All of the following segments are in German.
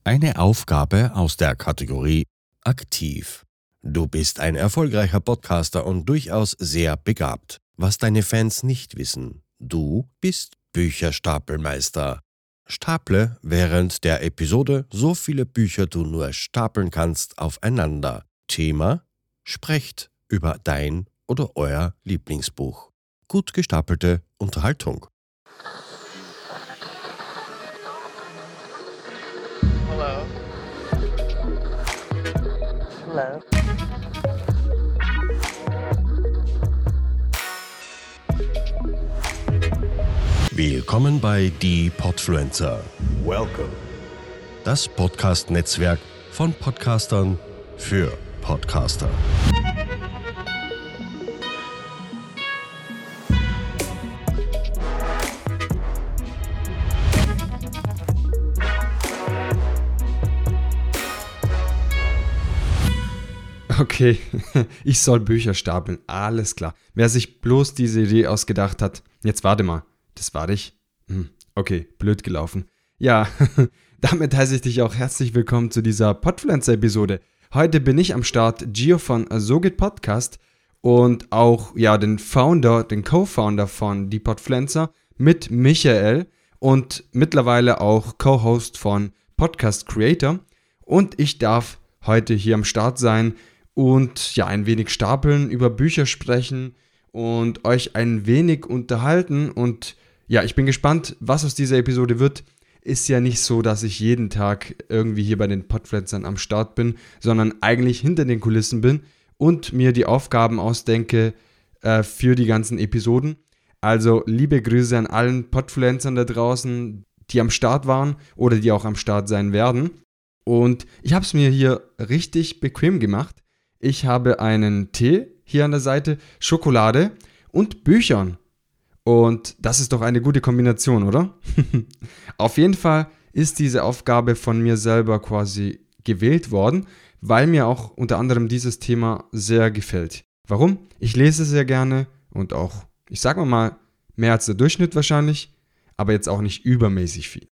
Eine Aufgabe aus der Kategorie Aktiv. Du bist ein erfolgreicher Podcaster und durchaus sehr begabt. Was deine Fans nicht wissen: Du bist Bücherstapelmeister. Staple während der Episode so viele Bücher du nur stapeln kannst aufeinander. Thema: Sprecht über dein oder euer Lieblingsbuch. Gut gestapelte Unterhaltung. Hello. Hello. Willkommen bei Die Podfluencer. Welcome. Das Podcast-Netzwerk von Podcastern für Podcaster. Okay, ich soll Bücher stapeln, alles klar. Wer sich bloß diese Idee ausgedacht hat, jetzt warte mal, das war ich? Okay, blöd gelaufen. Ja, damit heiße ich dich auch herzlich willkommen zu dieser Podfluencer-Episode. Heute bin ich am Start, Gio von SoGit Podcast und auch den Co-Founder von Die Podfluencer mit Michael und mittlerweile auch Co-Host von Podcast Creator. Und ich darf heute hier am Start sein und ein wenig stapeln, über Bücher sprechen und euch ein wenig unterhalten. Und ich bin gespannt, was aus dieser Episode wird. Ist ja nicht so, dass ich jeden Tag irgendwie hier bei den Podfluencern am Start bin, sondern eigentlich hinter den Kulissen bin und mir die Aufgaben ausdenke für die ganzen Episoden. Also liebe Grüße an allen Podfluencern da draußen, die am Start waren oder die auch am Start sein werden. Und ich habe es mir hier richtig bequem gemacht. Ich habe einen Tee hier an der Seite, Schokolade und Büchern. Und das ist doch eine gute Kombination, oder? Auf jeden Fall ist diese Aufgabe von mir selber quasi gewählt worden, weil mir auch unter anderem dieses Thema sehr gefällt. Warum? Ich lese sehr gerne und auch, ich sag mal, mehr als der Durchschnitt wahrscheinlich, aber jetzt auch nicht übermäßig viel.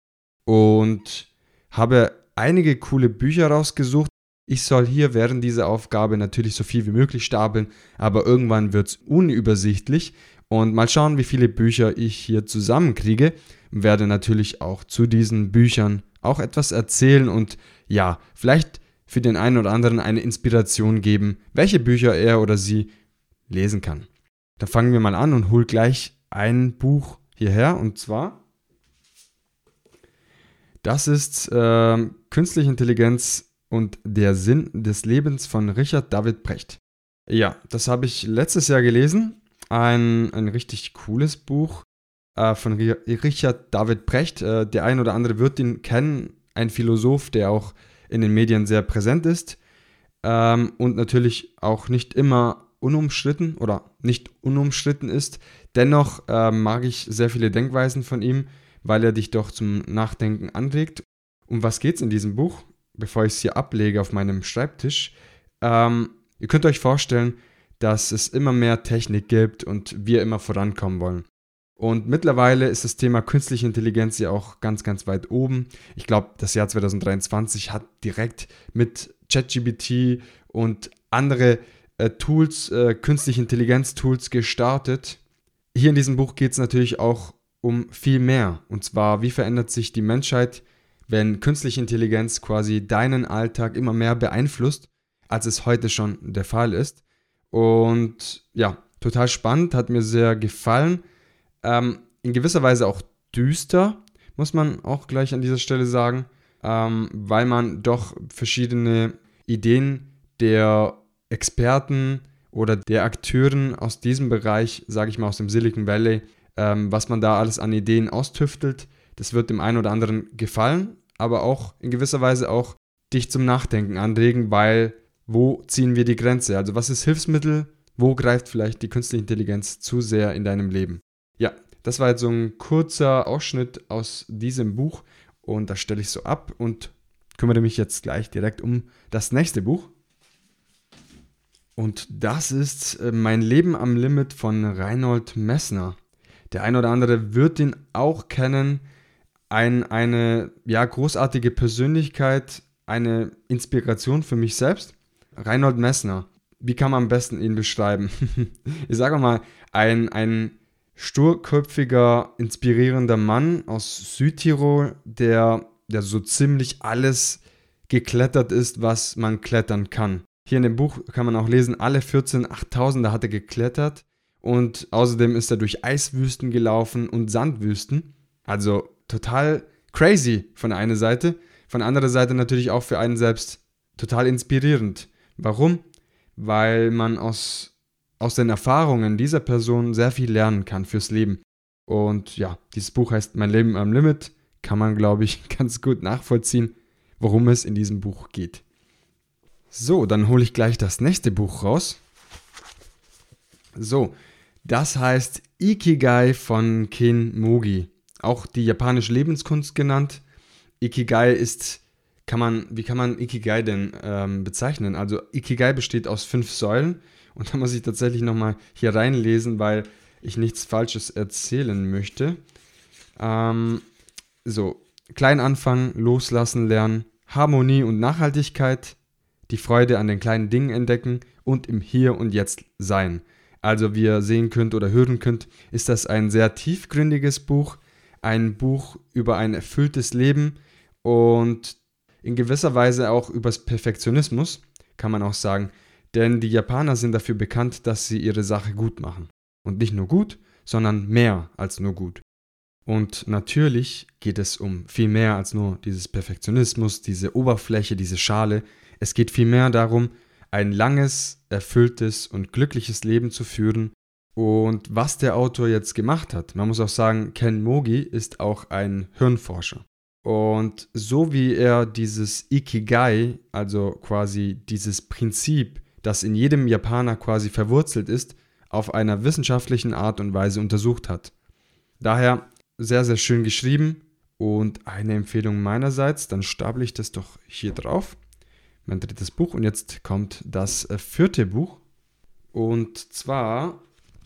Und habe einige coole Bücher rausgesucht. Ich soll hier während dieser Aufgabe natürlich so viel wie möglich stapeln, aber irgendwann wird es unübersichtlich und mal schauen, wie viele Bücher ich hier zusammenkriege. Werde natürlich auch zu diesen Büchern auch etwas erzählen und vielleicht für den einen oder anderen eine Inspiration geben, welche Bücher er oder sie lesen kann. Da fangen wir mal an und hol gleich ein Buch hierher und zwar das ist Künstliche Intelligenz und der Sinn des Lebens von Richard David Precht. Ja, das habe ich letztes Jahr gelesen. Ein richtig cooles Buch von Richard David Precht. Der ein oder andere wird ihn kennen. Ein Philosoph, der auch in den Medien sehr präsent ist und natürlich auch nicht immer unumstritten ist. Dennoch mag ich sehr viele Denkweisen von ihm, weil er dich doch zum Nachdenken anregt. Um was geht's in diesem Buch? Bevor ich es hier ablege auf meinem Schreibtisch. Ihr könnt euch vorstellen, dass es immer mehr Technik gibt und wir immer vorankommen wollen. Und mittlerweile ist das Thema künstliche Intelligenz ja auch ganz, ganz weit oben. Ich glaube, das Jahr 2023 hat direkt mit ChatGPT und andere Tools, künstliche Intelligenz-Tools gestartet. Hier in diesem Buch geht es natürlich auch um viel mehr. Und zwar, wie verändert sich die Menschheit, wenn künstliche Intelligenz quasi deinen Alltag immer mehr beeinflusst, als es heute schon der Fall ist. Und total spannend, hat mir sehr gefallen. In gewisser Weise auch düster, muss man auch gleich an dieser Stelle sagen, weil man doch verschiedene Ideen der Experten oder der Akteuren aus diesem Bereich, sage ich mal aus dem Silicon Valley, was man da alles an Ideen austüftelt, das wird dem einen oder anderen gefallen, aber auch in gewisser Weise auch dich zum Nachdenken anregen, weil wo ziehen wir die Grenze? Also was ist Hilfsmittel? Wo greift vielleicht die künstliche Intelligenz zu sehr in deinem Leben? Ja, das war jetzt so ein kurzer Ausschnitt aus diesem Buch und das stelle ich so ab und kümmere mich jetzt gleich direkt um das nächste Buch. Und das ist Mein Leben am Limit von Reinhold Messner. Der ein oder andere wird ihn auch kennen. eine großartige Persönlichkeit, eine Inspiration für mich selbst. Reinhold Messner. Wie kann man am besten ihn beschreiben? Ich sage mal, ein sturköpfiger, inspirierender Mann aus Südtirol, der so ziemlich alles geklettert ist, was man klettern kann. Hier in dem Buch kann man auch lesen, alle 14 8000er hat er geklettert und außerdem ist er durch Eiswüsten gelaufen und Sandwüsten. Also total crazy von der einen Seite, von der anderen Seite natürlich auch für einen selbst total inspirierend. Warum? Weil man aus den Erfahrungen dieser Person sehr viel lernen kann fürs Leben. Und ja, dieses Buch heißt Mein Leben am Limit. Kann man, glaube ich, ganz gut nachvollziehen, worum es in diesem Buch geht. So, dann hole ich gleich das nächste Buch raus. So, das heißt Ikigai von Ken Mogi. Auch die japanische Lebenskunst genannt. Ikigai ist, wie kann man Ikigai denn bezeichnen? Also Ikigai besteht aus 5 Säulen. Und da muss ich tatsächlich nochmal hier reinlesen, weil ich nichts Falsches erzählen möchte. Klein anfangen, loslassen lernen, Harmonie und Nachhaltigkeit, die Freude an den kleinen Dingen entdecken und im Hier und Jetzt sein. Also wie ihr sehen könnt oder hören könnt, ist das ein sehr tiefgründiges Buch, ein Buch über ein erfülltes Leben und in gewisser Weise auch übers Perfektionismus, kann man auch sagen. Denn die Japaner sind dafür bekannt, dass sie ihre Sache gut machen. Und nicht nur gut, sondern mehr als nur gut. Und natürlich geht es um viel mehr als nur dieses Perfektionismus, diese Oberfläche, diese Schale. Es geht vielmehr darum, ein langes, erfülltes und glückliches Leben zu führen. Und was der Autor jetzt gemacht hat, man muss auch sagen, Ken Mogi ist auch ein Hirnforscher. Und so wie er dieses Ikigai, also quasi dieses Prinzip, das in jedem Japaner quasi verwurzelt ist, auf einer wissenschaftlichen Art und Weise untersucht hat. Daher sehr, sehr schön geschrieben und eine Empfehlung meinerseits, dann stapel ich das doch hier drauf. Mein 3. Buch und jetzt kommt das 4. Buch und zwar,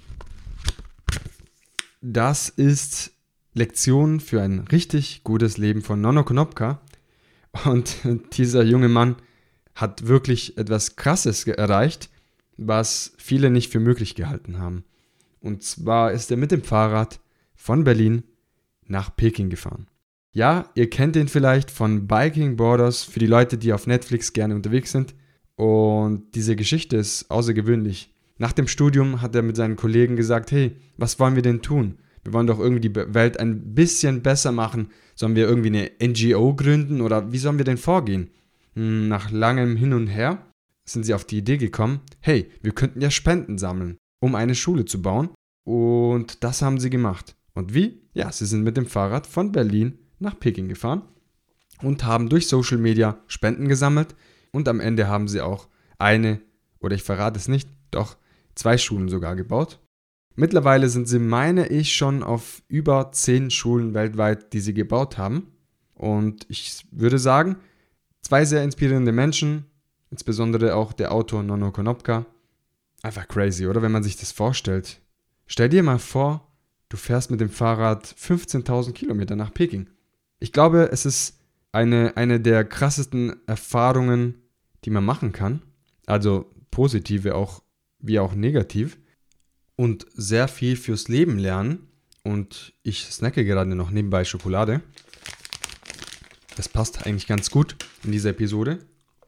das ist Lektion für ein richtig gutes Leben von Nono Konopka und dieser junge Mann hat wirklich etwas Krasses erreicht, was viele nicht für möglich gehalten haben. Und zwar ist er mit dem Fahrrad von Berlin nach Peking gefahren. Ja, ihr kennt ihn vielleicht von Biking Borders für die Leute, die auf Netflix gerne unterwegs sind. Und diese Geschichte ist außergewöhnlich. Nach dem Studium hat er mit seinen Kollegen gesagt, hey, was wollen wir denn tun? Wir wollen doch irgendwie die Welt ein bisschen besser machen. Sollen wir irgendwie eine NGO gründen oder wie sollen wir denn vorgehen? Nach langem Hin und Her sind sie auf die Idee gekommen, hey, wir könnten ja Spenden sammeln, um eine Schule zu bauen. Und das haben sie gemacht. Und wie? Ja, sie sind mit dem Fahrrad von Berlin nach Peking gefahren und haben durch Social Media Spenden gesammelt. Und am Ende haben sie auch ich verrate es nicht, doch 2 Schulen sogar gebaut. Mittlerweile sind sie, meine ich, schon auf über 10 Schulen weltweit, die sie gebaut haben. Und ich würde sagen, 2 sehr inspirierende Menschen, insbesondere auch der Autor Nono Konopka. Einfach crazy, oder? Wenn man sich das vorstellt. Stell dir mal vor, du fährst mit dem Fahrrad 15.000 Kilometer nach Peking. Ich glaube, es ist eine der krassesten Erfahrungen, die man machen kann. Also positive wie auch negativ. Und sehr viel fürs Leben lernen. Und ich snacke gerade noch nebenbei Schokolade. Das passt eigentlich ganz gut in dieser Episode.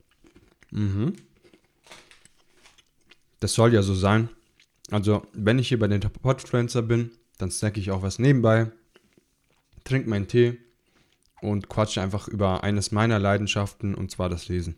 Das soll ja so sein. Also, wenn ich hier bei den Podfluencer bin, dann snacke ich auch was nebenbei, trinke meinen Tee und quatsche einfach über eines meiner Leidenschaften, und zwar das Lesen.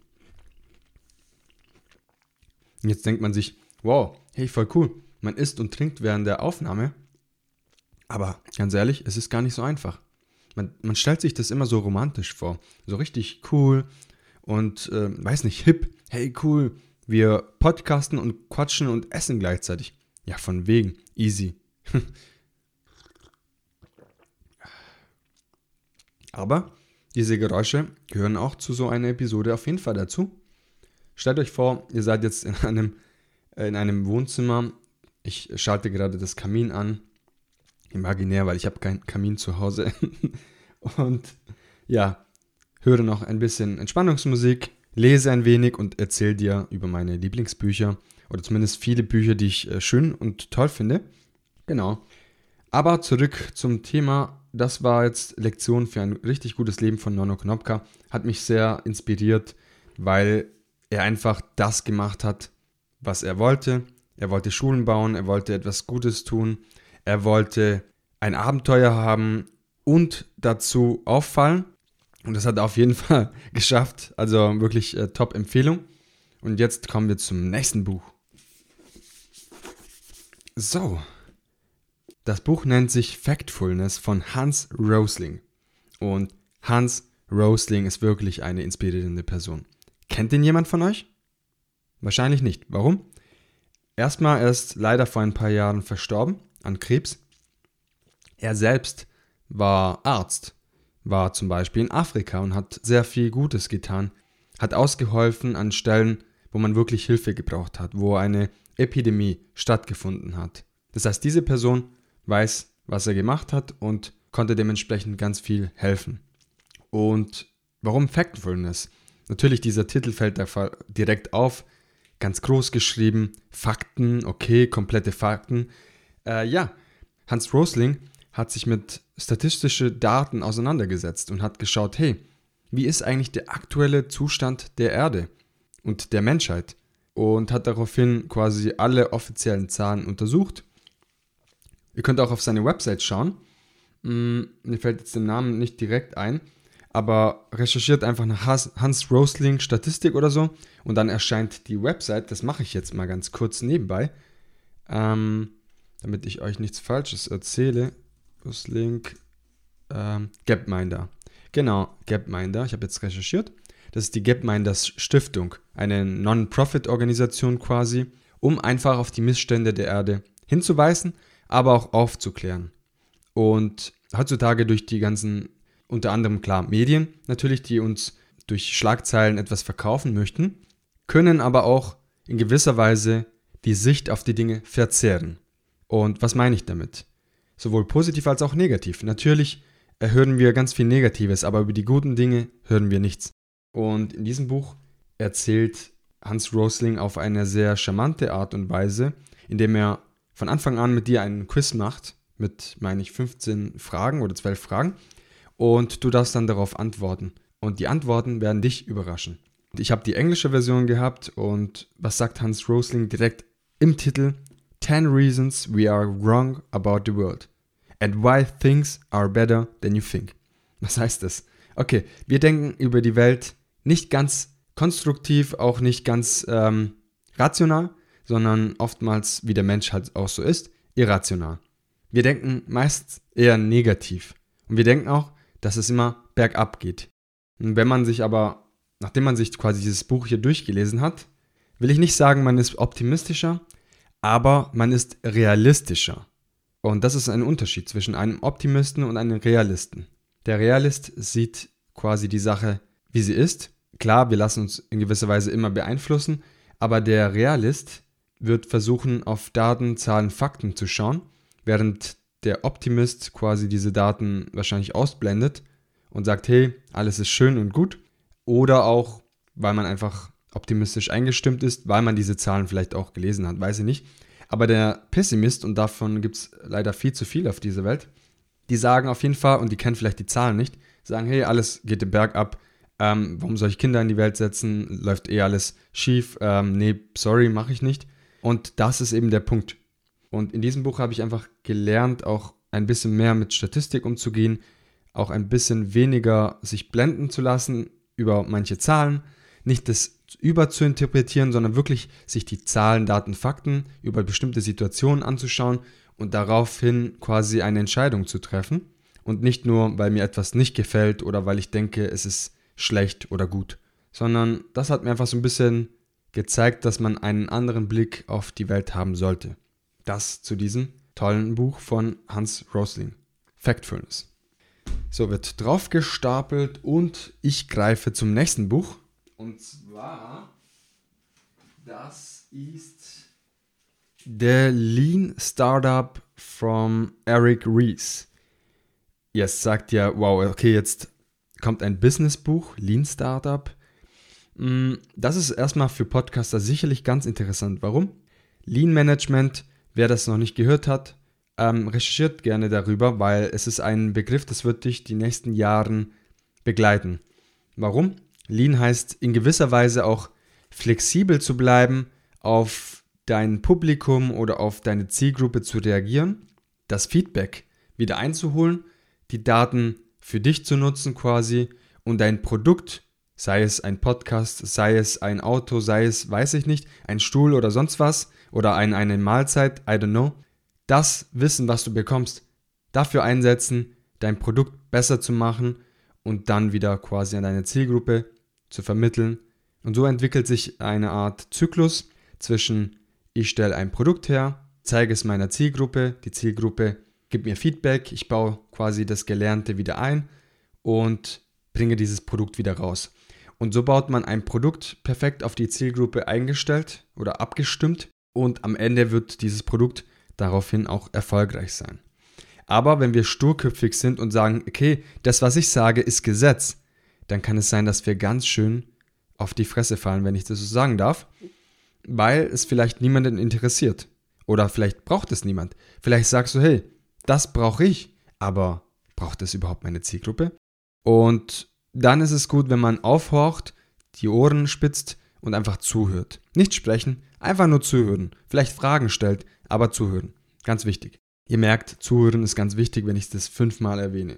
Und jetzt denkt man sich, wow, hey, voll cool. Man isst und trinkt während der Aufnahme. Aber ganz ehrlich, es ist gar nicht so einfach. Man stellt sich das immer so romantisch vor. So richtig cool und, weiß nicht, hip. Hey, cool, wir podcasten und quatschen und essen gleichzeitig. Ja, von wegen. Easy. Aber diese Geräusche gehören auch zu so einer Episode auf jeden Fall dazu. Stellt euch vor, ihr seid jetzt in einem Wohnzimmer. Ich schalte gerade das Kamin an. Imaginär, weil ich habe keinen Kamin zu Hause. Und ja, höre noch ein bisschen Entspannungsmusik, lese ein wenig und erzähle dir über meine Lieblingsbücher oder zumindest viele Bücher, die ich schön und toll finde. Genau. Aber zurück zum Thema. Das war jetzt Lektion für ein richtig gutes Leben von Nono Konopka. Hat mich sehr inspiriert, weil er einfach das gemacht hat, was er wollte. Er wollte Schulen bauen, er wollte etwas Gutes tun, er wollte ein Abenteuer haben und dazu auffallen. Und das hat er auf jeden Fall geschafft. Also wirklich Top-Empfehlung. Und jetzt kommen wir zum nächsten Buch. So. Das Buch nennt sich Factfulness von Hans Rosling. Und Hans Rosling ist wirklich eine inspirierende Person. Kennt ihn jemand von euch? Wahrscheinlich nicht. Warum? Erstmal, er ist leider vor ein paar Jahren verstorben an Krebs. Er selbst war Arzt, war zum Beispiel in Afrika und hat sehr viel Gutes getan, hat ausgeholfen an Stellen, wo man wirklich Hilfe gebraucht hat, wo eine Epidemie stattgefunden hat. Das heißt, diese Person weiß, was er gemacht hat und konnte dementsprechend ganz viel helfen. Und warum Factfulness? Natürlich, dieser Titel fällt da direkt auf, ganz groß geschrieben, Fakten, okay, komplette Fakten. Hans Rosling hat sich mit statistischen Daten auseinandergesetzt und hat geschaut, hey, wie ist eigentlich der aktuelle Zustand der Erde und der Menschheit? Und hat daraufhin quasi alle offiziellen Zahlen untersucht. Ihr könnt auch auf seine Website schauen. Mir fällt jetzt der Name nicht direkt ein, aber recherchiert einfach nach Hans Rosling Statistik oder so und dann erscheint die Website. Das mache ich jetzt mal ganz kurz nebenbei, damit ich euch nichts Falsches erzähle. Rosling, Gapminder. Genau, Gapminder. Ich habe jetzt recherchiert. Das ist die Gapminders Stiftung, eine Non-Profit-Organisation quasi, um einfach auf die Missstände der Erde hinzuweisen, aber auch aufzuklären. Und heutzutage durch die ganzen, unter anderem klar Medien natürlich, die uns durch Schlagzeilen etwas verkaufen möchten, können aber auch in gewisser Weise die Sicht auf die Dinge verzerren. Und was meine ich damit? Sowohl positiv als auch negativ. Natürlich hören wir ganz viel Negatives, aber über die guten Dinge hören wir nichts. Und in diesem Buch erzählt Hans Rosling auf eine sehr charmante Art und Weise, indem er von Anfang an mit dir einen Quiz macht, mit, meine ich, 15 Fragen oder 12 Fragen und du darfst dann darauf antworten. Und die Antworten werden dich überraschen. Ich habe die englische Version gehabt und was sagt Hans Rosling direkt im Titel? 10 Reasons we are wrong about the world and why things are better than you think. Was heißt das? Okay, wir denken über die Welt nicht ganz konstruktiv, auch nicht ganz rational, sondern oftmals, wie der Mensch halt auch so ist, irrational. Wir denken meist eher negativ. Und wir denken auch, dass es immer bergab geht. Und wenn man sich aber, nachdem man sich quasi dieses Buch hier durchgelesen hat, will ich nicht sagen, man ist optimistischer, aber man ist realistischer. Und das ist ein Unterschied zwischen einem Optimisten und einem Realisten. Der Realist sieht quasi die Sache, wie sie ist. Klar, wir lassen uns in gewisser Weise immer beeinflussen, aber der Realist wird versuchen, auf Daten, Zahlen, Fakten zu schauen, während der Optimist quasi diese Daten wahrscheinlich ausblendet und sagt, hey, alles ist schön und gut. Oder auch, weil man einfach optimistisch eingestimmt ist, weil man diese Zahlen vielleicht auch gelesen hat, weiß ich nicht. Aber der Pessimist, und davon gibt es leider viel zu viel auf dieser Welt, die sagen auf jeden Fall, und die kennen vielleicht die Zahlen nicht, sagen, hey, alles geht den Berg ab, warum soll ich Kinder in die Welt setzen, läuft eh alles schief, nee, sorry, mache ich nicht. Und das ist eben der Punkt. Und in diesem Buch habe ich einfach gelernt, auch ein bisschen mehr mit Statistik umzugehen, auch ein bisschen weniger sich blenden zu lassen über manche Zahlen, nicht das überzuinterpretieren, sondern wirklich sich die Zahlen, Daten, Fakten über bestimmte Situationen anzuschauen und daraufhin quasi eine Entscheidung zu treffen und nicht nur, weil mir etwas nicht gefällt oder weil ich denke, es ist schlecht oder gut, sondern das hat mir einfach so ein bisschen gezeigt, dass man einen anderen Blick auf die Welt haben sollte. Das zu diesem tollen Buch von Hans Rosling, Factfulness. So, wird drauf gestapelt und ich greife zum nächsten Buch. Und zwar, das ist The Lean Startup from Eric Ries. Jetzt sagt ja, wow, okay, jetzt kommt ein Businessbuch, Lean Startup. Das ist erstmal für Podcaster sicherlich ganz interessant. Warum? Lean Management, wer das noch nicht gehört hat, recherchiert gerne darüber, weil es ist ein Begriff, das wird dich die nächsten Jahren begleiten. Warum? Lean heißt in gewisser Weise auch flexibel zu bleiben, auf dein Publikum oder auf deine Zielgruppe zu reagieren, das Feedback wieder einzuholen, die Daten für dich zu nutzen quasi und dein Produkt, sei es ein Podcast, sei es ein Auto, sei es, weiß ich nicht, ein Stuhl oder sonst was oder eine Mahlzeit, I don't know, das Wissen, was du bekommst, dafür einsetzen, dein Produkt besser zu machen und dann wieder quasi an deine Zielgruppe zu vermitteln. Und so entwickelt sich eine Art Zyklus zwischen ich stelle ein Produkt her, zeige es meiner Zielgruppe, die Zielgruppe gibt mir Feedback, ich baue quasi das Gelernte wieder ein und bringe dieses Produkt wieder raus. Und so baut man ein Produkt perfekt auf die Zielgruppe eingestellt oder abgestimmt und am Ende wird dieses Produkt daraufhin auch erfolgreich sein. Aber wenn wir sturköpfig sind und sagen, okay, das, was ich sage, ist Gesetz, dann kann es sein, dass wir ganz schön auf die Fresse fallen, wenn ich das so sagen darf, weil es vielleicht niemanden interessiert. Oder vielleicht braucht es niemand. Vielleicht sagst du, hey, das brauche ich, aber braucht es überhaupt meine Zielgruppe? Und dann ist es gut, wenn man aufhorcht, die Ohren spitzt und einfach zuhört. Nicht sprechen, einfach nur zuhören. Vielleicht Fragen stellt, aber zuhören. Ganz wichtig. Ihr merkt, zuhören ist ganz wichtig, wenn ich das 5-mal erwähne.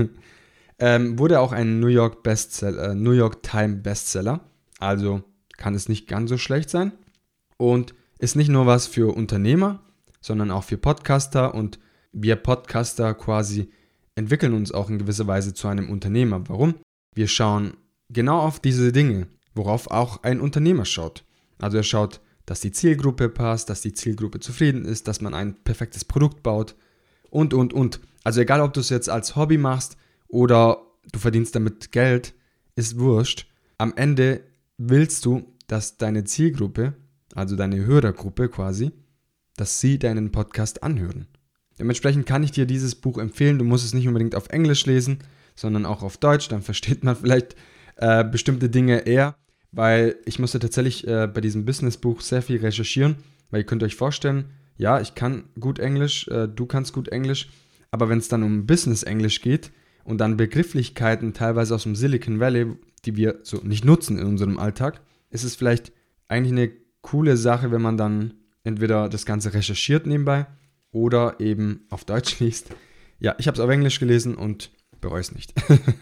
Wurde auch ein New York Times Bestseller. Also kann es nicht ganz so schlecht sein. Und ist nicht nur was für Unternehmer, sondern auch für Podcaster. Und wir Podcaster quasi entwickeln uns auch in gewisser Weise zu einem Unternehmer. Warum? Wir schauen genau auf diese Dinge, worauf auch ein Unternehmer schaut. Also er schaut, dass die Zielgruppe passt, dass die Zielgruppe zufrieden ist, dass man ein perfektes Produkt baut und. Also egal, ob du es jetzt als Hobby machst oder du verdienst damit Geld, ist wurscht. Am Ende willst du, dass deine Zielgruppe, also deine Hörergruppe quasi, dass sie deinen Podcast anhören. Dementsprechend kann ich dir dieses Buch empfehlen. Du musst es nicht unbedingt auf Englisch lesen, sondern auch auf Deutsch. Dann versteht man vielleicht bestimmte Dinge eher, weil ich musste tatsächlich bei diesem Businessbuch sehr viel recherchieren, weil ihr könnt euch vorstellen, ja, ich kann gut Englisch, du kannst gut Englisch, aber wenn es dann um Business-Englisch geht und dann Begrifflichkeiten teilweise aus dem Silicon Valley, die wir so nicht nutzen in unserem Alltag, ist es vielleicht eigentlich eine coole Sache, wenn man dann entweder das Ganze recherchiert nebenbei oder eben auf Deutsch liest. Ja, ich habe es auf Englisch gelesen und bereue es nicht.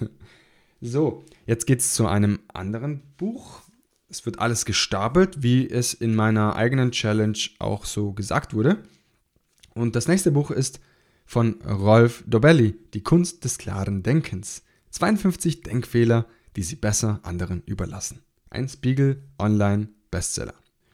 So, jetzt geht es zu einem anderen Buch. Es wird alles gestapelt, wie es in meiner eigenen Challenge auch so gesagt wurde. Und das nächste Buch ist von Rolf Dobelli, Die Kunst des klaren Denkens. 52 Denkfehler, die Sie besser anderen überlassen. Ein Spiegel Online Bestseller.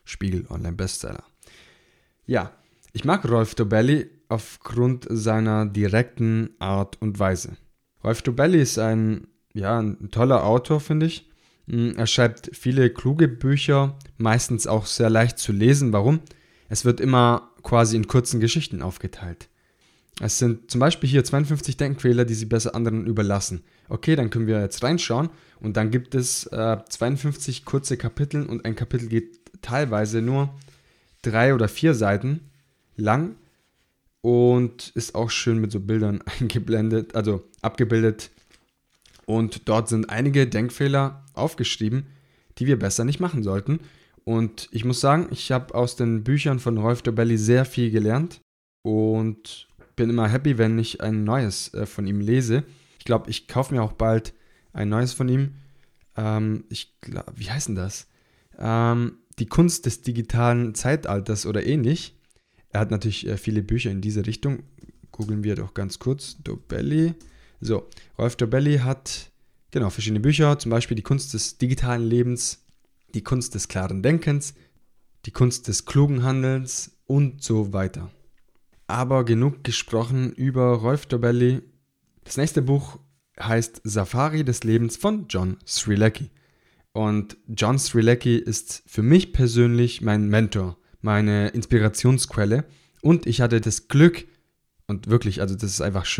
Ja, ich mag Rolf Dobelli aufgrund seiner direkten Art und Weise. Rolf Dobelli ist ein toller Autor, finde ich. Er schreibt viele kluge Bücher, meistens auch sehr leicht zu lesen. Warum? Es wird immer quasi in kurzen Geschichten aufgeteilt. Es sind zum Beispiel hier 52 Denkfehler, die Sie besser anderen überlassen. Okay, dann können wir jetzt reinschauen und dann gibt es 52 kurze Kapitel und ein Kapitel geht teilweise nur 3 oder 4 Seiten lang und ist auch schön mit so Bildern abgebildet. Und dort sind einige Denkfehler aufgeschrieben, die wir besser nicht machen sollten. Und ich muss sagen, ich habe aus den Büchern von Rolf Dobelli sehr viel gelernt und bin immer happy, wenn ich ein neues von ihm lese. Ich glaube, ich kaufe mir auch bald ein neues von ihm. Wie heißt denn das? Die Kunst des digitalen Zeitalters oder ähnlich. Er hat natürlich viele Bücher in diese Richtung. Googeln wir doch ganz kurz. Dobelli. So, Rolf Dobelli hat verschiedene Bücher, zum Beispiel die Kunst des digitalen Lebens, die Kunst des klaren Denkens, die Kunst des klugen Handelns und so weiter. Aber genug gesprochen über Rolf Dobelli. Das nächste Buch heißt Safari des Lebens von John Strzelecki. Und John Strzelecki ist für mich persönlich mein Mentor, meine Inspirationsquelle. Und ich hatte das Glück, und wirklich, also das ist einfach schön,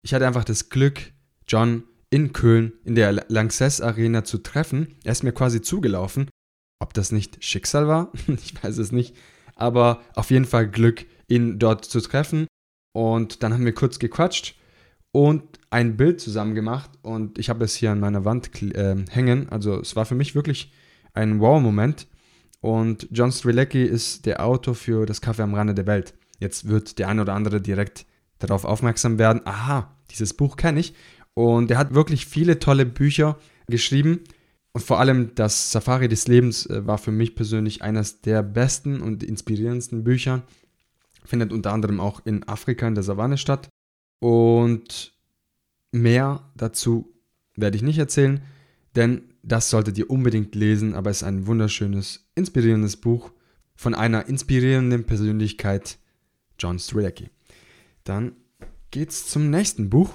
Ich hatte einfach das Glück, John in Köln in der Lanxess Arena zu treffen. Er ist mir quasi zugelaufen. Ob das nicht Schicksal war? Ich weiß es nicht. Aber auf jeden Fall Glück, ihn dort zu treffen. Und dann haben wir kurz gequatscht und ein Bild zusammen gemacht. Und ich habe es hier an meiner Wand hängen. Also es war für mich wirklich ein Wow-Moment. Und John Strzelecki ist der Autor für Das Café am Rande der Welt. Jetzt wird der eine oder andere direkt darauf aufmerksam werden. Aha, dieses Buch kenne ich. Und er hat wirklich viele tolle Bücher geschrieben. Und vor allem das Safari des Lebens war für mich persönlich eines der besten und inspirierendsten Bücher. Findet unter anderem auch in Afrika in der Savanne statt. Und mehr dazu werde ich nicht erzählen, denn das solltet ihr unbedingt lesen. Aber es ist ein wunderschönes, inspirierendes Buch von einer inspirierenden Persönlichkeit, John Strzelecki. Dann geht's zum nächsten Buch.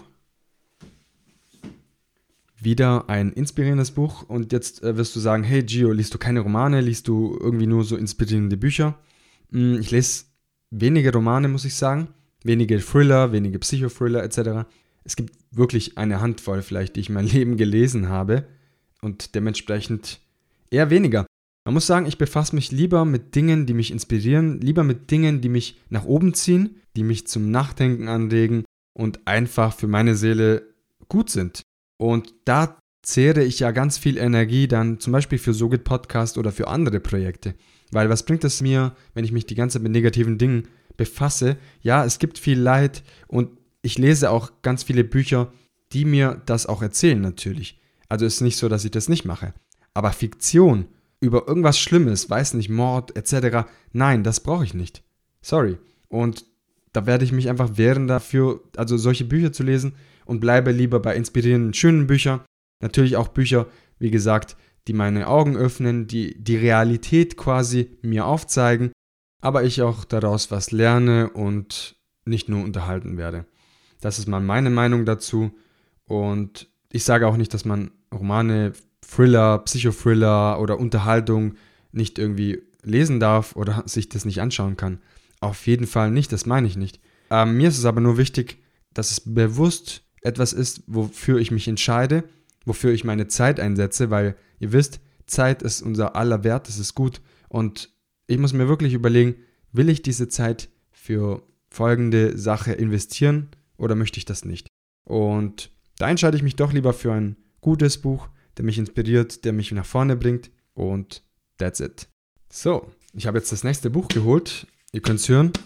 Wieder ein inspirierendes Buch und jetzt wirst du sagen, hey Gio, liest du keine Romane, liest du irgendwie nur so inspirierende Bücher? Ich lese wenige Romane, muss ich sagen, wenige Thriller, wenige Psychothriller etc. Es gibt wirklich eine Handvoll vielleicht, die ich mein Leben gelesen habe und dementsprechend eher weniger. Man muss sagen, ich befasse mich lieber mit Dingen, die mich inspirieren, lieber mit Dingen, die mich nach oben ziehen, die mich zum Nachdenken anregen und einfach für meine Seele gut sind. Und da zehre ich ja ganz viel Energie dann zum Beispiel für So geht Podcast oder für andere Projekte. Weil was bringt es mir, wenn ich mich die ganze Zeit mit negativen Dingen befasse? Ja, es gibt viel Leid und ich lese auch ganz viele Bücher, die mir das auch erzählen natürlich. Also es ist nicht so, dass ich das nicht mache. Aber Fiktion über irgendwas Schlimmes, weiß nicht, Mord etc., nein, das brauche ich nicht. Sorry. Und da werde ich mich einfach wehren dafür, also solche Bücher zu lesen und bleibe lieber bei inspirierenden, schönen Büchern. Natürlich auch Bücher, wie gesagt, die meine Augen öffnen, die die Realität quasi mir aufzeigen, aber ich auch daraus was lerne und nicht nur unterhalten werde. Das ist mal meine Meinung dazu und ich sage auch nicht, dass man Romane, Thriller, Psychothriller oder Unterhaltung nicht irgendwie lesen darf oder sich das nicht anschauen kann. Auf jeden Fall nicht, das meine ich nicht. Mir ist es aber nur wichtig, dass es bewusst etwas ist, wofür ich mich entscheide, wofür ich meine Zeit einsetze, weil ihr wisst, Zeit ist unser aller Wert, das ist gut und ich muss mir wirklich überlegen, will ich diese Zeit für folgende Sache investieren oder möchte ich das nicht? Und da entscheide ich mich doch lieber für ein gutes Buch, der mich inspiriert, der mich nach vorne bringt und that's it. So, ich habe jetzt das nächste Buch geholt, ihr könnt es hören.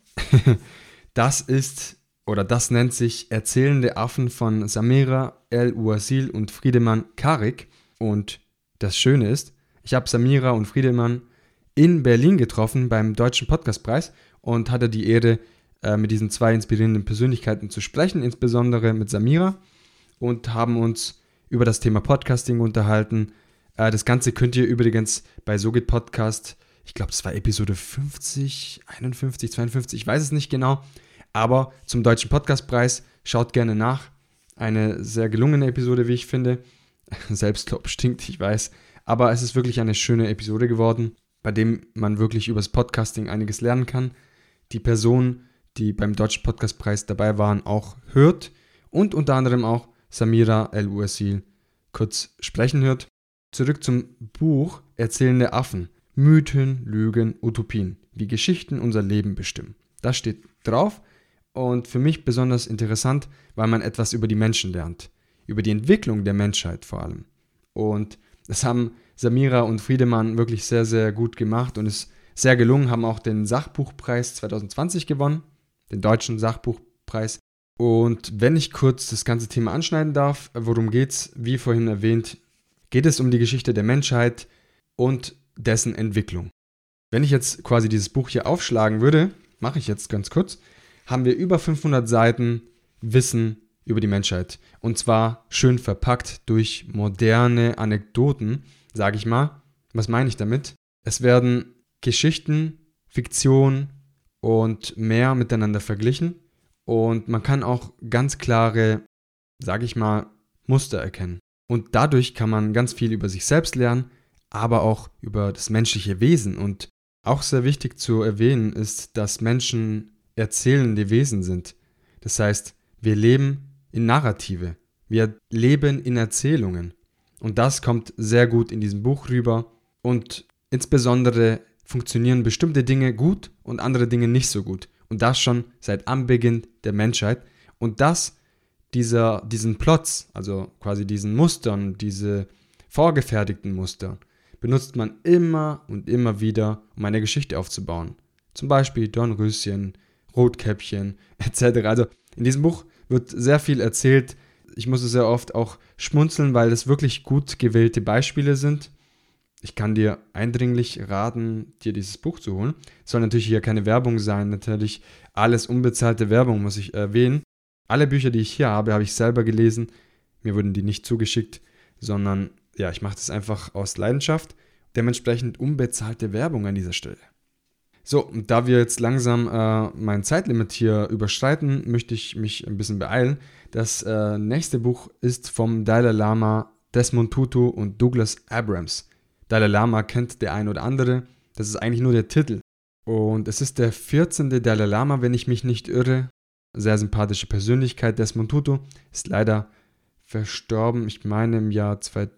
Das nennt sich Erzählende Affen von Samira El-Ouasil und Friedemann Karik. Und das Schöne ist, ich habe Samira und Friedemann in Berlin getroffen beim Deutschen Podcastpreis und hatte die Ehre, mit diesen zwei inspirierenden Persönlichkeiten zu sprechen, insbesondere mit Samira, und haben uns über das Thema Podcasting unterhalten. Das Ganze könnt ihr übrigens bei So geht Podcast, ich glaube, es war Episode 50, 51, 52, ich weiß es nicht genau, aber zum Deutschen Podcastpreis schaut gerne nach. Eine sehr gelungene Episode, wie ich finde. Selbstlob stinkt, ich weiß. Aber es ist wirklich eine schöne Episode geworden, bei dem man wirklich über das Podcasting einiges lernen kann. Die Personen, die beim Deutschen Podcastpreis dabei waren, auch hört und unter anderem auch Samira El-Ouasil kurz sprechen hört. Zurück zum Buch Erzählende Affen. Mythen, Lügen, Utopien. Wie Geschichten unser Leben bestimmen. Das steht drauf. Und für mich besonders interessant, weil man etwas über die Menschen lernt. Über die Entwicklung der Menschheit vor allem. Und das haben Samira und Friedemann wirklich sehr, sehr gut gemacht und ist sehr gelungen, haben auch den Sachbuchpreis 2020 gewonnen, den deutschen Sachbuchpreis. Und wenn ich kurz das ganze Thema anschneiden darf, worum geht's? Wie vorhin erwähnt, geht es um die Geschichte der Menschheit und dessen Entwicklung. Wenn ich jetzt quasi dieses Buch hier aufschlagen würde, mache ich jetzt ganz kurz, haben wir über 500 Seiten Wissen über die Menschheit. Und zwar schön verpackt durch moderne Anekdoten, sage ich mal. Was meine ich damit? Es werden Geschichten, Fiktion und mehr miteinander verglichen. Und man kann auch ganz klare, sage ich mal, Muster erkennen. Und dadurch kann man ganz viel über sich selbst lernen, aber auch über das menschliche Wesen. Und auch sehr wichtig zu erwähnen ist, dass Menschen erzählende Wesen sind. Das heißt, wir leben in Narrative. Wir leben in Erzählungen. Und das kommt sehr gut in diesem Buch rüber. Und insbesondere funktionieren bestimmte Dinge gut und andere Dinge nicht so gut. Und das schon seit Anbeginn der Menschheit. Und diesen Plots, also quasi diesen Mustern, diese vorgefertigten Muster, benutzt man immer und immer wieder, um eine Geschichte aufzubauen. Zum Beispiel Dornröschen, Rotkäppchen etc. Also in diesem Buch wird sehr viel erzählt. Ich muss sehr oft auch schmunzeln, weil es wirklich gut gewählte Beispiele sind. Ich kann dir eindringlich raten, dir dieses Buch zu holen. Es soll natürlich hier keine Werbung sein, natürlich alles unbezahlte Werbung, muss ich erwähnen. Alle Bücher, die ich hier habe ich selber gelesen. Mir wurden die nicht zugeschickt, sondern ja, ich mache das einfach aus Leidenschaft. Dementsprechend unbezahlte Werbung an dieser Stelle. So, und da wir jetzt langsam mein Zeitlimit hier überschreiten, möchte ich mich ein bisschen beeilen. Das nächste Buch ist vom Dalai Lama, Desmond Tutu und Douglas Abrams. Dalai Lama kennt der ein oder andere. Das ist eigentlich nur der Titel. Und es ist der 14. Dalai Lama, wenn ich mich nicht irre. Sehr sympathische Persönlichkeit. Desmond Tutu ist leider verstorben, ich meine im Jahr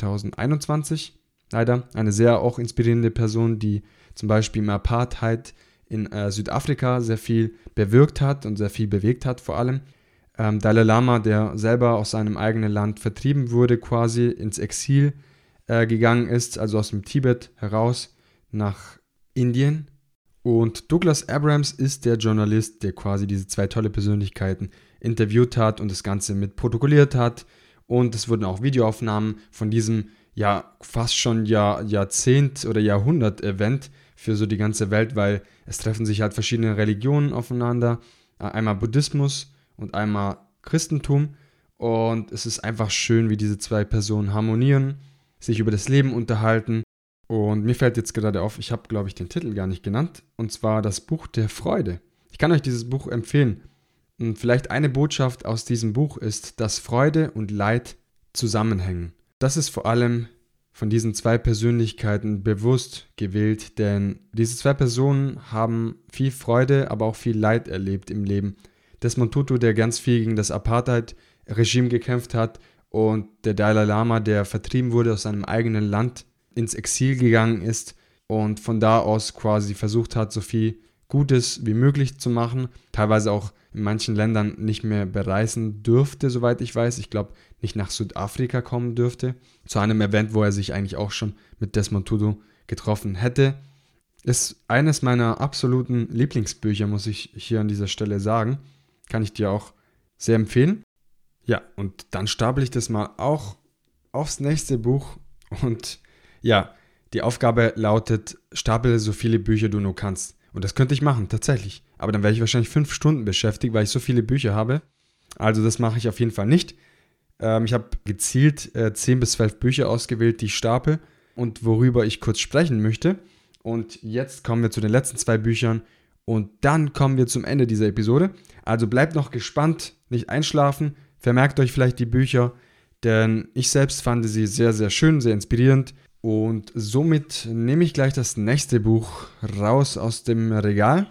2021. Leider eine sehr auch inspirierende Person, die zum Beispiel im Apartheid in Südafrika sehr viel bewirkt hat und sehr viel bewegt hat vor allem. Dalai Lama, der selber aus seinem eigenen Land vertrieben wurde, quasi ins Exil gegangen ist, also aus dem Tibet heraus nach Indien. Und Douglas Abrams ist der Journalist, der quasi diese zwei tolle Persönlichkeiten interviewt hat und das Ganze mit protokolliert hat. Und es wurden auch Videoaufnahmen von diesem ja fast schon Jahrzehnt- oder Jahrhundert-Event für so die ganze Welt, weil es treffen sich halt verschiedene Religionen aufeinander. Einmal Buddhismus und einmal Christentum. Und es ist einfach schön, wie diese zwei Personen harmonieren, sich über das Leben unterhalten. Und mir fällt jetzt gerade auf, ich habe, glaube ich, den Titel gar nicht genannt. Und zwar das Buch der Freude. Ich kann euch dieses Buch empfehlen. Und vielleicht eine Botschaft aus diesem Buch ist, dass Freude und Leid zusammenhängen. Das ist vor allem von diesen zwei Persönlichkeiten bewusst gewählt, denn diese zwei Personen haben viel Freude, aber auch viel Leid erlebt im Leben. Desmond Tutu, der ganz viel gegen das Apartheid-Regime gekämpft hat, und der Dalai Lama, der vertrieben wurde aus seinem eigenen Land, ins Exil gegangen ist und von da aus quasi versucht hat, so viel Gutes wie möglich zu machen, teilweise auch in manchen Ländern nicht mehr bereisen dürfte, soweit ich weiß. Ich glaube, nicht nach Südafrika kommen dürfte. Zu einem Event, wo er sich eigentlich auch schon mit Desmond Tutu getroffen hätte. Ist eines meiner absoluten Lieblingsbücher, muss ich hier an dieser Stelle sagen. Kann ich dir auch sehr empfehlen. Ja, und dann stapel ich das mal auch aufs nächste Buch. Und ja, die Aufgabe lautet, stapele so viele Bücher du nur kannst. Und das könnte ich machen, tatsächlich. Aber dann wäre ich wahrscheinlich 5 Stunden beschäftigt, weil ich so viele Bücher habe. Also das mache ich auf jeden Fall nicht. Ich habe gezielt 10 bis 12 Bücher ausgewählt, die ich stapel und worüber ich kurz sprechen möchte. Und jetzt kommen wir zu den letzten 2 Büchern und dann kommen wir zum Ende dieser Episode. Also bleibt noch gespannt, nicht einschlafen, vermerkt euch vielleicht die Bücher, denn ich selbst fand sie sehr, sehr schön, sehr inspirierend. Und somit nehme ich gleich das nächste Buch raus aus dem Regal.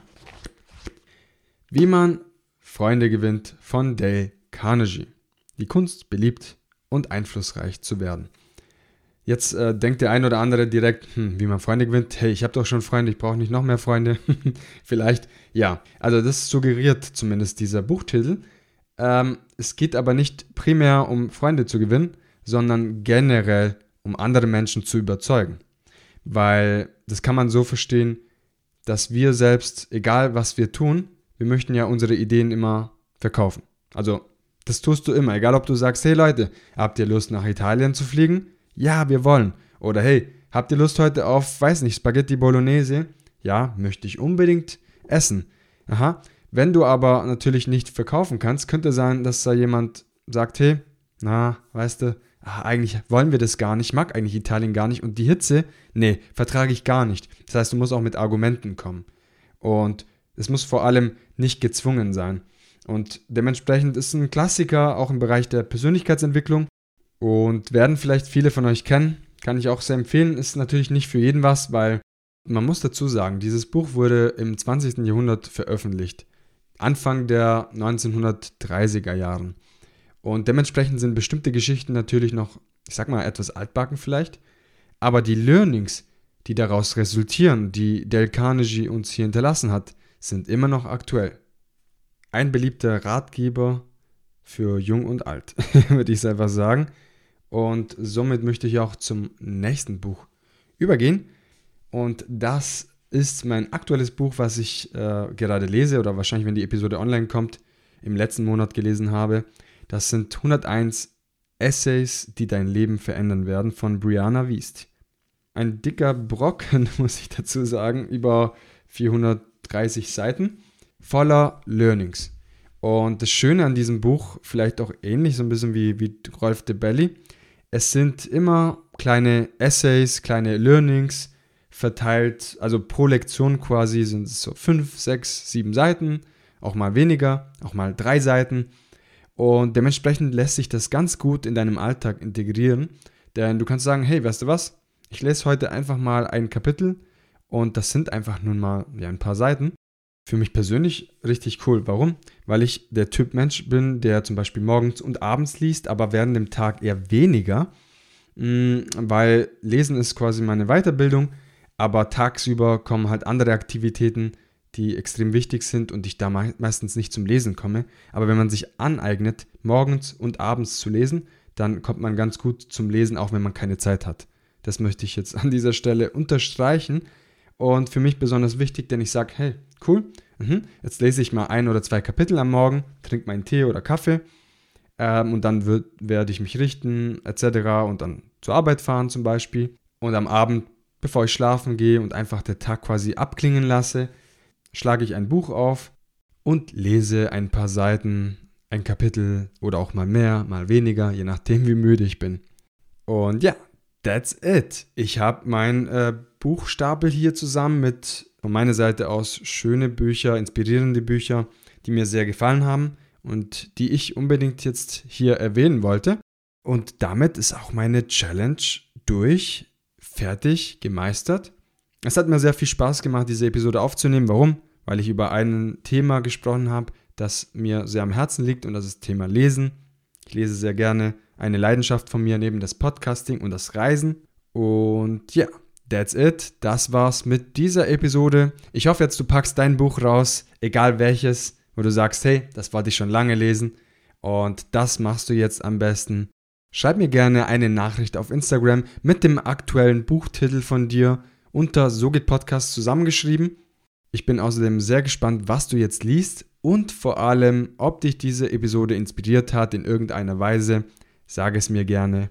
Wie man Freunde gewinnt von Dale Carnegie. Die Kunst, beliebt und einflussreich zu werden. Jetzt denkt der ein oder andere direkt, wie man Freunde gewinnt. Hey, ich habe doch schon Freunde, ich brauche nicht noch mehr Freunde. Vielleicht, ja. Also das suggeriert zumindest dieser Buchtitel. Es geht aber nicht primär um Freunde zu gewinnen, sondern generell um andere Menschen zu überzeugen. Weil das kann man so verstehen, dass wir selbst, egal was wir tun, wir möchten ja unsere Ideen immer verkaufen. Also das tust du immer, egal ob du sagst, hey Leute, habt ihr Lust nach Italien zu fliegen? Ja, wir wollen. Oder hey, habt ihr Lust heute auf, weiß nicht, Spaghetti Bolognese? Ja, möchte ich unbedingt essen. Aha. Wenn du aber natürlich nicht verkaufen kannst, könnte sein, dass da jemand sagt, hey, weißt du, eigentlich wollen wir das gar nicht, ich mag eigentlich Italien gar nicht und die Hitze, nee, vertrage ich gar nicht. Das heißt, du musst auch mit Argumenten kommen. Und es muss vor allem nicht gezwungen sein. Und dementsprechend ist ein Klassiker auch im Bereich der Persönlichkeitsentwicklung und werden vielleicht viele von euch kennen, kann ich auch sehr empfehlen, ist natürlich nicht für jeden was, weil man muss dazu sagen, dieses Buch wurde im 20. Jahrhundert veröffentlicht, Anfang der 1930er Jahren. Und dementsprechend sind bestimmte Geschichten natürlich noch, ich sag mal, etwas altbacken vielleicht. Aber die Learnings, die daraus resultieren, die Dale Carnegie uns hier hinterlassen hat, sind immer noch aktuell. Ein beliebter Ratgeber für Jung und Alt, würde ich einfach sagen. Und somit möchte ich auch zum nächsten Buch übergehen. Und das ist mein aktuelles Buch, was ich gerade lese oder wahrscheinlich, wenn die Episode online kommt, im letzten Monat gelesen habe. Das sind 101 Essays, die dein Leben verändern werden, von Brianna Wiest. Ein dicker Brocken, muss ich dazu sagen, über 430 Seiten, voller Learnings. Und das Schöne an diesem Buch, vielleicht auch ähnlich so ein bisschen wie Rolf de Belli, es sind immer kleine Essays, kleine Learnings verteilt, also pro Lektion quasi sind es so 5, 6, 7 Seiten, auch mal weniger, auch mal 3 Seiten. Und dementsprechend lässt sich das ganz gut in deinem Alltag integrieren, denn du kannst sagen, hey, weißt du was, ich lese heute einfach mal ein Kapitel und das sind einfach nun mal ein paar Seiten. Für mich persönlich richtig cool. Warum? Weil ich der Typ Mensch bin, der zum Beispiel morgens und abends liest, aber während dem Tag eher weniger, weil Lesen ist quasi meine Weiterbildung, aber tagsüber kommen halt andere Aktivitäten, die extrem wichtig sind und ich da meistens nicht zum Lesen komme. Aber wenn man sich aneignet, morgens und abends zu lesen, dann kommt man ganz gut zum Lesen, auch wenn man keine Zeit hat. Das möchte ich jetzt an dieser Stelle unterstreichen und für mich besonders wichtig, denn ich sage, hey, cool, jetzt lese ich mal 1 oder 2 Kapitel am Morgen, trinke meinen Tee oder Kaffee und dann werde ich mich richten etc. und dann zur Arbeit fahren zum Beispiel und am Abend, bevor ich schlafen gehe und einfach den Tag quasi abklingen lasse, schlage ich ein Buch auf und lese ein paar Seiten, ein Kapitel oder auch mal mehr, mal weniger, je nachdem wie müde ich bin. Und ja, that's it. Ich habe meinen Buchstapel hier zusammen mit von meiner Seite aus schöne Bücher, inspirierende Bücher, die mir sehr gefallen haben und die ich unbedingt jetzt hier erwähnen wollte. Und damit ist auch meine Challenge durch, fertig, gemeistert. Es hat mir sehr viel Spaß gemacht, diese Episode aufzunehmen. Warum? Weil ich über ein Thema gesprochen habe, das mir sehr am Herzen liegt und das ist das Thema Lesen. Ich lese sehr gerne, eine Leidenschaft von mir neben das Podcasting und das Reisen. Und ja, that's it. Das war's mit dieser Episode. Ich hoffe jetzt, du packst dein Buch raus, egal welches, wo du sagst, hey, das wollte ich schon lange lesen. Und das machst du jetzt am besten. Schreib mir gerne eine Nachricht auf Instagram mit dem aktuellen Buchtitel von dir unter So geht Podcast zusammengeschrieben. Ich bin außerdem sehr gespannt, was du jetzt liest und vor allem, ob dich diese Episode inspiriert hat in irgendeiner Weise. Sag es mir gerne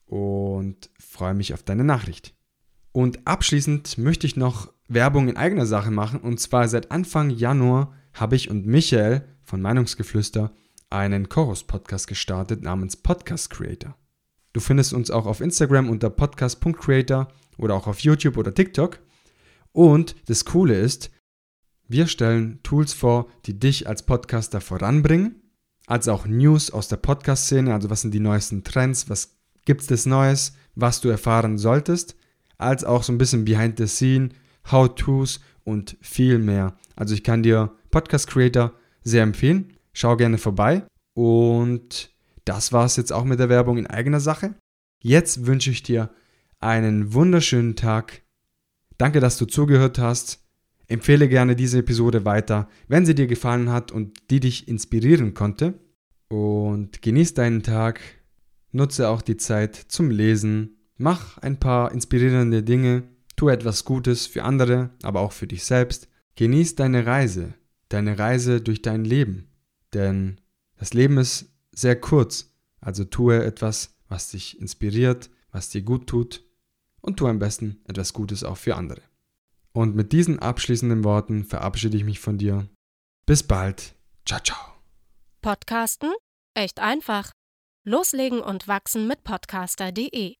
und freue mich auf deine Nachricht. Und abschließend möchte ich noch Werbung in eigener Sache machen. Und zwar seit Anfang Januar habe ich und Michael von Meinungsgeflüster einen Chorus-Podcast gestartet namens Podcast Creator. Du findest uns auch auf Instagram unter podcast.creator oder auch auf YouTube oder TikTok. Und das Coole ist, wir stellen Tools vor, die dich als Podcaster voranbringen, als auch News aus der Podcast-Szene, also was sind die neuesten Trends, was gibt es Neues, was du erfahren solltest, als auch so ein bisschen Behind the Scene, How-Tos und viel mehr. Also ich kann dir Podcast Creator sehr empfehlen, schau gerne vorbei und das war's jetzt auch mit der Werbung in eigener Sache. Jetzt wünsche ich dir einen wunderschönen Tag. Danke, dass du zugehört hast. Empfehle gerne diese Episode weiter, wenn sie dir gefallen hat und die dich inspirieren konnte. Und genieß deinen Tag, nutze auch die Zeit zum Lesen, mach ein paar inspirierende Dinge, tu etwas Gutes für andere, aber auch für dich selbst. Genieß deine Reise durch dein Leben, denn das Leben ist sehr kurz, also tue etwas, was dich inspiriert, was dir gut tut und tu am besten etwas Gutes auch für andere. Und mit diesen abschließenden Worten verabschiede ich mich von dir. Bis bald. Ciao, ciao. Podcasten? Echt einfach. Loslegen und wachsen mit podcaster.de